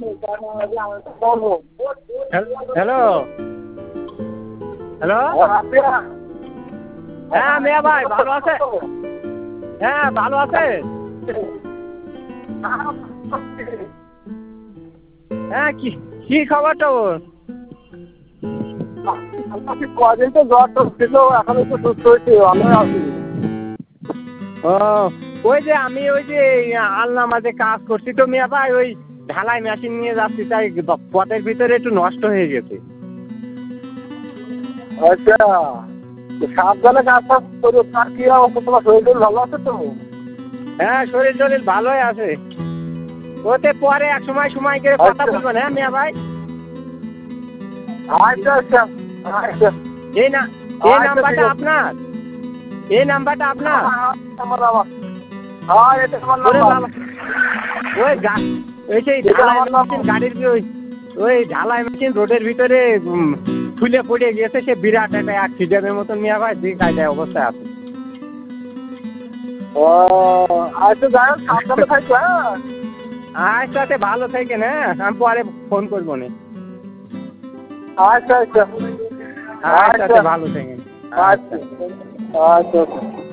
Hello hello, হ্যাঁ মিয়া ভাই ভালো আছে? হ্যাঁ ভালো আছে। হ্যাঁ কি কি খবর তোর? কদিন তো জ্বর টর ছিল, এখন একটু সুস্থ হয়েছে, ভালো আছি। ও ওই যে আমি ওই যে আলনা মাঝে কাজ করছি তো মিয়া ভাই, ওই ঢালাই মেশিন নিয়ে যাচ্ছি, তাই পথের ভিতরে একটু নষ্ট হয়ে গেছে। আচ্ছা, সাবধানে কাজ টাজ করো। তার কি অবস্থা, তোমার শরীর ভালো আছে তো? হ্যাঁ শরীর টরীর ভালোই আছে। ওতে পরে এক সময় সময় করে কথা আচ্ছা বলবো না মিয়া ভাই। আচ্ছা আচ্ছা আচ্ছা এই না, এই আচ্ছা, ঠিক নাম্বারটা আছে। আপনার? এই নাম্বারটা আপনার? হ্যাঁ, এটা আমার ওরে নাম্বার। বাবা, ওই ওই সেই এটা ঢালাই আমার মেশিন নাম্বার। গাড়ির ওই ওই ঢালাই মেশিন রোডের ভিতরে ফুলে পড়ে গিয়েছে, সে বিরাট একটা অ্যাক্সিডেন্টের মতন মিয়া ভাই, দিক কায়দায় অবস্থায় আছে। ও আচ্ছা, যাই হোক, সাবধানে থাকবে। হ্যাঁ, আচ্ছা ভালো থাকেন, হ্যাঁ আমি পরে ফোন করবো না। আচ্ছা আচ্ছা আচ্ছা আচ্ছা ভালো থাকেন। আচ্ছা আচ্ছা। আচ্ছা আচ্ছা।